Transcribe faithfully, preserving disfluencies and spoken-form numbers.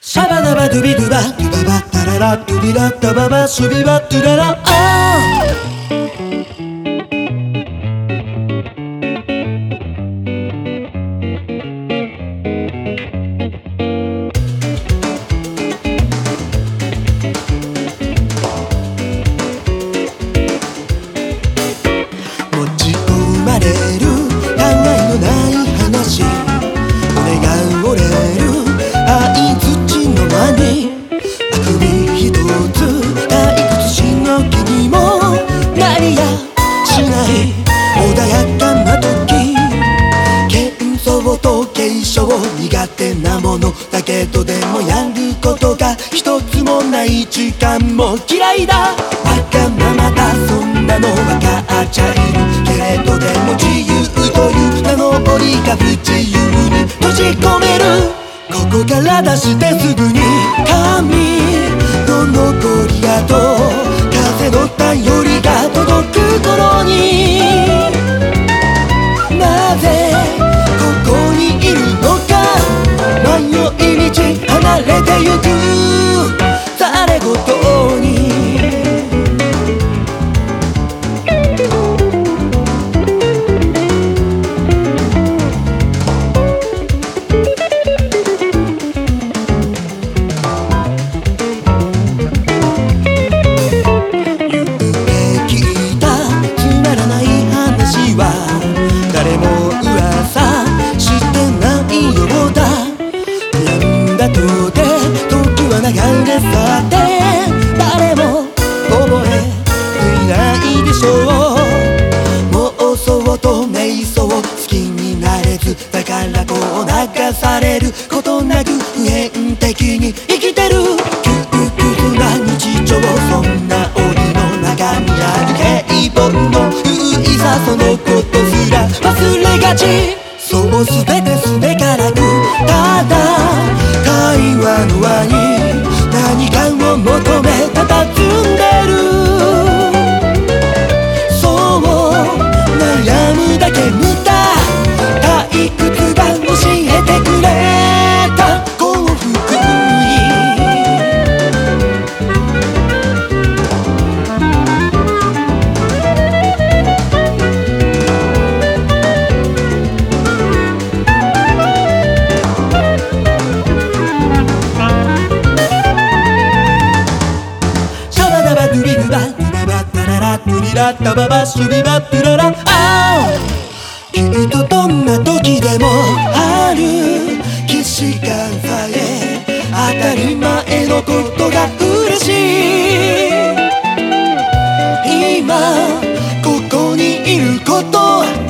シャバダバドゥビドゥバドゥババタララドゥビラッタババシュビバドゥララあ持ち込まれるたわいのない話骨が折れる愛土の間にあくび一つ退屈しの気にもなりやしない穏やかな時喧騒と継承苦手なものだけどでもやることが一つもない時間も嫌いだわがままだそんなのわかっちゃいるけれどでも自由という名の檻が不自由に閉じ込めるここから出してすぐに髪の残り跡風の便りが届く頃になぜここにいるのか迷い道離れてゆくざれ言に誰も噂してないようだなんだとて時は流れ去って誰も覚えていないでしょう妄想と瞑想好きになれずだからこう流されることなく普遍的に生きてる窮屈な日常そんな檻の中にある平凡の優位さそのことすら忘れがちそうすべてすべからくただ会話の輪に何かを求め佇んでるそう悩むだけ無駄退屈が教えてくれた幸福にドゥビドゥバドゥババタララドゥリラッタババシュビバドゥララあきっとどんな時でもある既視感さえ当たり前のことが嬉しい今ここにいること